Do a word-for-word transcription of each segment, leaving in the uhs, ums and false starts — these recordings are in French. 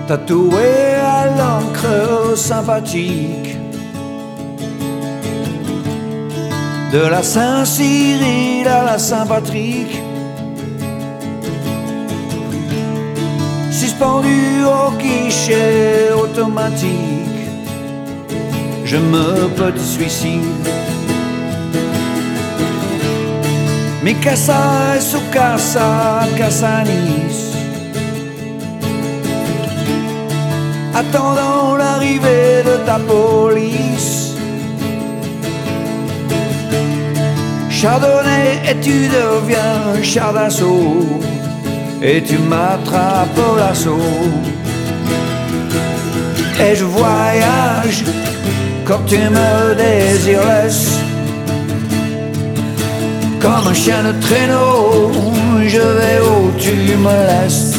tatoué à l'encre sympathique de la Saint-Cyril à la Saint-Patrick, suspendu au guichet automatique, je me petit suicide. Mi casa es su casa, casa Nice, attendant l'arrivée de ta police. Chardonnay et tu deviens char d'assaut, et tu m'attrapes au lasso. Et je voyage comme tu me désires, comme un chien de traîneau, je vais où tu me laisses.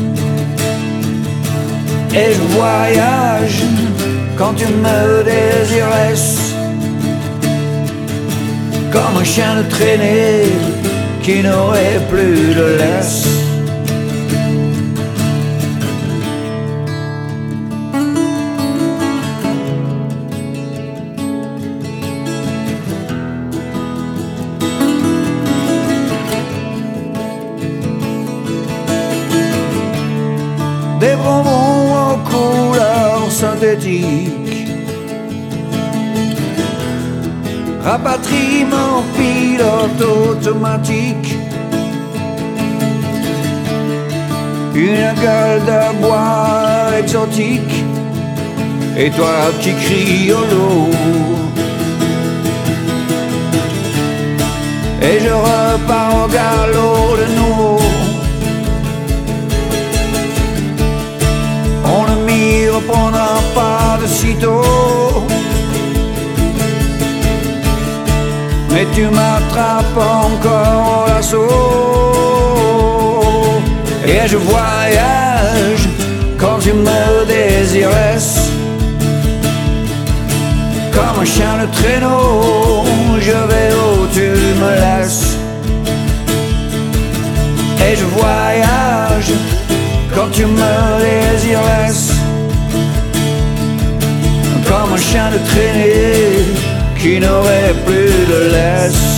Et je voyage quand tu me désires, comme un chien de traînée qui n'aurait plus de laisse. Des bonbons aux couleurs synthétiques, rapatriement pilote automatique, une gueule de bois exotique, et toi qui cries YOLO. Et je repars au galop de nouveau. On ne m'y reprendra pas de sitôt, mais tu m'attrapes encore au lasso. Et je voyage quand tu me désires, comme un chien de traîneau, je vais où tu me laisses. Et je voyage quand tu me désires, comme un chien de traînée qui n'aurait plus de laisse.